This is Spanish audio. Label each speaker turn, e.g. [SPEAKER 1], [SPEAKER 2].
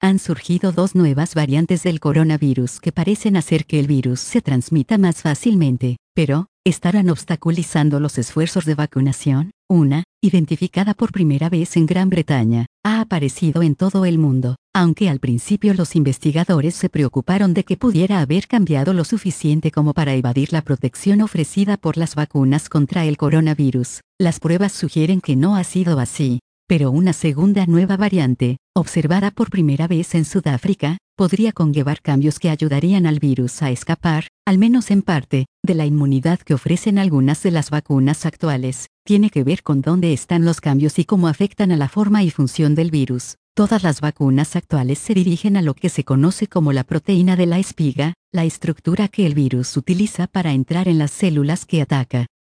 [SPEAKER 1] Han surgido dos nuevas variantes del coronavirus que parecen hacer que el virus se transmita más fácilmente, pero ¿estarán obstaculizando los esfuerzos de vacunación? Una, identificada por primera vez en Gran Bretaña, ha aparecido en todo el mundo, aunque al principio los investigadores se preocuparon de que pudiera haber cambiado lo suficiente como para evadir la protección ofrecida por las vacunas contra el coronavirus. Las pruebas sugieren que no ha sido así, pero una segunda nueva variante, observada por primera vez en Sudáfrica, podría conllevar cambios que ayudarían al virus a escapar, al menos en parte, de la inmunidad que ofrecen algunas de las vacunas actuales. Tiene que ver con dónde están los cambios y cómo afectan a la forma y función del virus. Todas las vacunas actuales se dirigen a lo que se conoce como la proteína de la espiga, la estructura que el virus utiliza para entrar en las células que ataca.